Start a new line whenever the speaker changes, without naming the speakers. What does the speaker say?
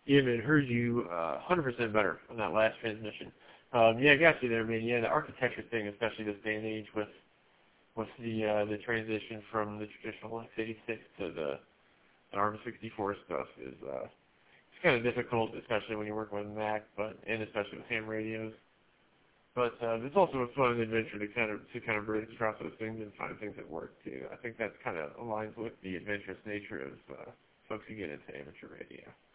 Yeah, man, heard you 100% better on that last transmission. Yeah, I got you there, man. Yeah, the architecture thing, especially this day and age with the transition from the traditional x86 to the ARM64 stuff is it's kind of difficult, especially when you're working with Mac, and especially with ham radios. But it's also a fun adventure to kind of bridge across those things and find things that work too. I think that kind of aligns with the adventurous nature of folks who get into amateur radio.